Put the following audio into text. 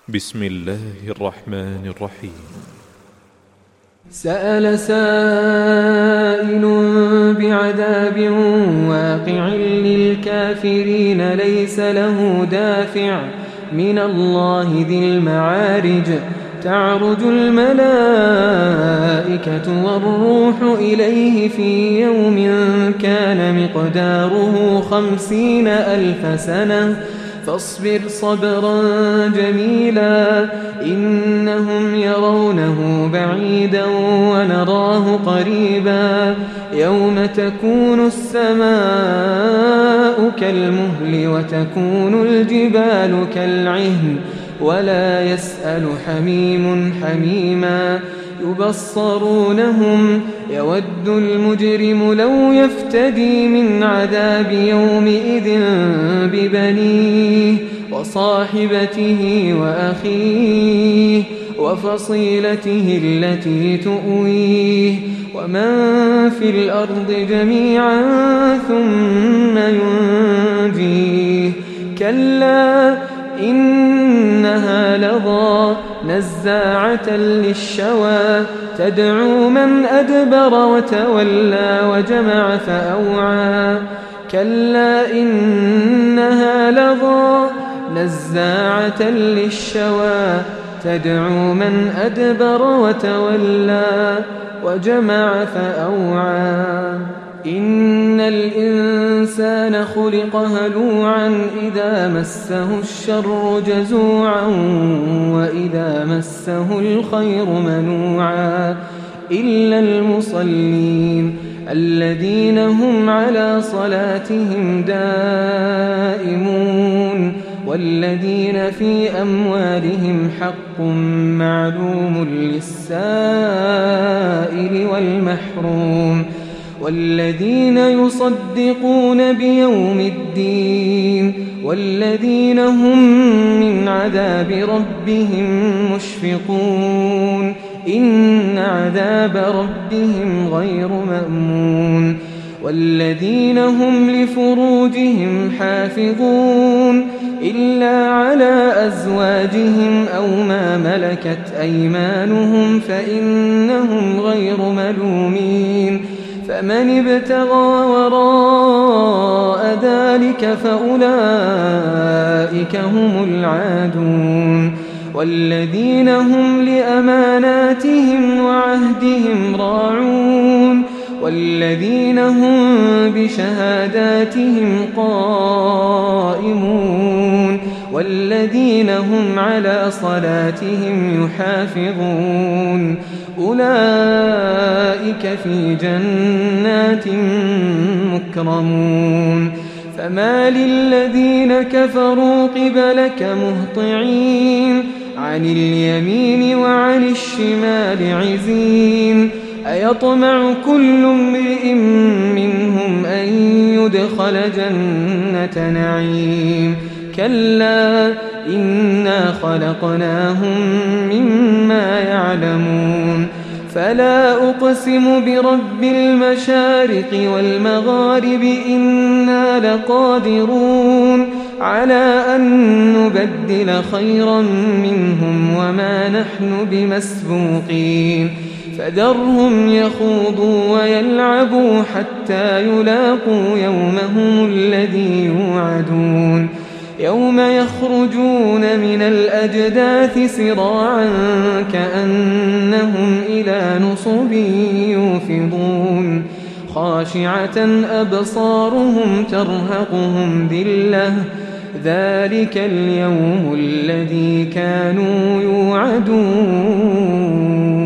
بسم الله الرحمن الرحيم. سأل سائل بعذاب واقع للكافرين ليس له دافع من الله ذي المعارج تعرج الملائكة والروح إليه في يوم كان مقداره 50,000 سنة فاصبر صبرا جميلا إنهم يرونه بعيدا ونراه قريبا يوم تكون السماء كالمهل وتكون الجبال كالعهن ولا يسأل حميم حميما يبصرونهم يود المجرم لو يفتدي من عذاب يومئذ ببنيه وصاحبته وأخيه وفصيلته التي تؤويه ومن في الأرض جميعا ثم ينجيه كلا إنها لظى نزاعة للشوى تدعو من أدبر وتولى وجمع فأوعى كلا إنها لظى نزاعة للشوى تدعو من أدبر وتولى وجمع فأوعى إن الإنسان خلق هلوعا إذا مسه الشر جزوعا وإذا مسه الخير منوعا إلا المصلين الذين هم على صلاتهم دائمون والذين في أموالهم حق معلوم للسائل والمحروم والذين يصدقون بيوم الدين والذين هم من عذاب ربهم مشفقون إن عذاب ربهم غير مأمون والذين هم لفروجهم حافظون إلا على أزواجهم أو ما ملكت أيمانهم فإنهم غير ملومين فمن ابتغى وراء ذلك فأولئك هم العادون والذين هم لأماناتهم وعهدهم راعون والذين هم بشهاداتهم قائمون والذين هم على صلاتهم يحافظون أولئك في جنات مكرمون فما للذين كفروا قبلك مهطعين عن اليمين وعن الشمال عزين أيطمع كل امرئ منهم أن يدخل جنة نعيم كلا إنا خلقناهم مما يعلمون فلا أقسم برب المشارق والمغارب إنا لقادرون على أن نبدل خيرا منهم وما نحن بمسبوقين فذرهم يخوضوا ويلعبوا حتى يلاقوا يومهم الذي يوعدون يوم يخرجون من الأجداث سراعا كأنهم إلى نصب يوفضون خاشعة أبصارهم ترهقهم ذلة ذلك اليوم الذي كانوا يوعدون